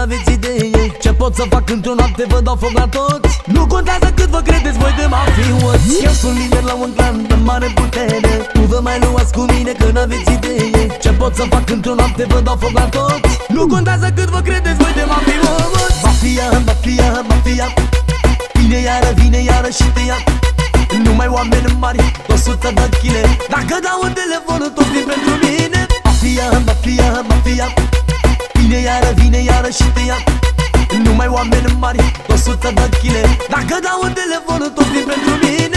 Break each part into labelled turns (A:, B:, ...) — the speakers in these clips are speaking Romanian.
A: n-aveți idee ce pot să fac într-o noapte, vă dau foc la toți. Nu contează cât vă credeți voi de mafioți. Eu sunt lider la un clan de mare putere. Nu vă mai luați cu mine că n-aveți idee ce pot să fac într-o noapte, vă dau foc la toți. Nu contează cât vă credeți voi de mafioți. Mafia, mafia, mafia, vine iară și te ia. Numai oameni mari, 100 de chile. Dacă dau un telefon, tot vin pentru mine. Mafia, mafia, mafia, vine iară și te ia. Numai oameni mari, 100 de chile. Dacă dau un telefon, tot vin pentru mine.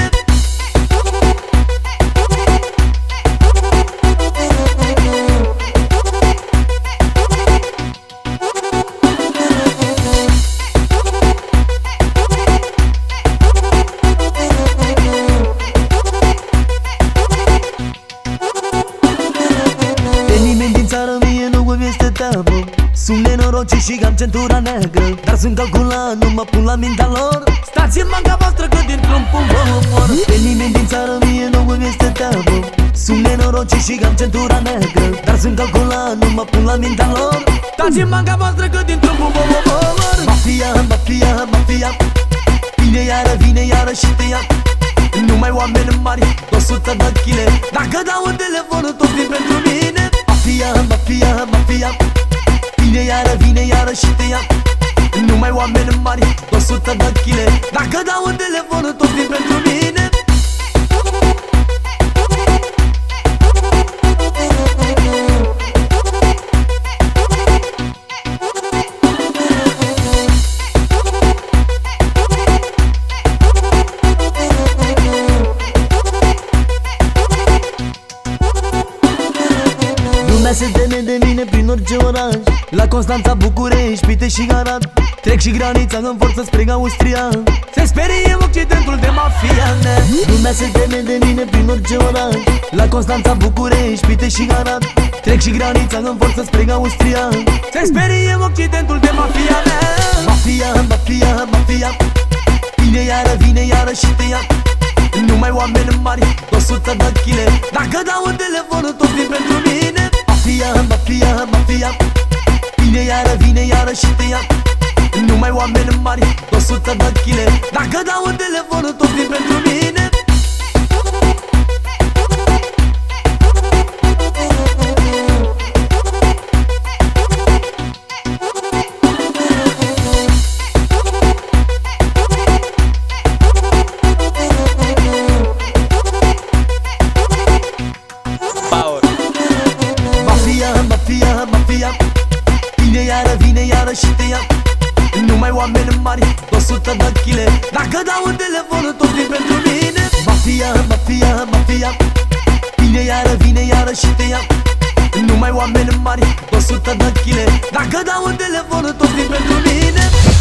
B: Sunt nenorocit și am centura neagră, dar sunt calculat, nu mă pun la mintea lor.
A: Stați în banca voastră că dintr-un punct vă omor.
B: Pe nimeni din țară mie nu îmi este teamă. Sunt nenorocit și am centura neagră, dar sunt calculat, nu mă pun la mintea lor.
A: Stați în banca voastră că dintr-un punct vă omor.
B: Mafia, mafia, mafia, vine iară și te ia. Numai oameni mari, 100 de chile.
A: Dacă dau un telefon, tot vin pentru mine.
B: Mafia, mafia, mafia, vine iară și te ia.
A: Numai oameni mari, 100 de chile. Dacă dau un telefon, tot vin pentru mine.
B: Lumea se teme de mine prin orice oraș. La Constanța, București, Pitești și Arad. Trec și granița în forță spre Austria.
A: Se sperie Occidentul de mafia mea.
B: Lumea se teme de mine prin orice oraș. La Constanța, București, Pitești și Arad. Trec și granița în forță spre Austria.
A: Se sperie Occidentul de mafia mea.
B: Mafia, mafia, mafia, vine iară și te ia.
A: Numai oameni mari, 100 de chile. Dacă dau un telefon, tot vin pentru mine.
B: Mafia, mafia, mafia, vine iară și te ia.
A: Numai oameni mari, 100 de chile. Dacă dau un telefon, tot vin pentru mine.
B: Vine iară și te ia.
A: Numai oameni mari, 100 de chile. Dacă dau un telefon, tot vin pentru mine.
B: Mafia, mafia, mafia, vine iară și te ia.
A: Numai oameni mari, 100 de chile. Dacă dau un telefon, tot vin pentru mine.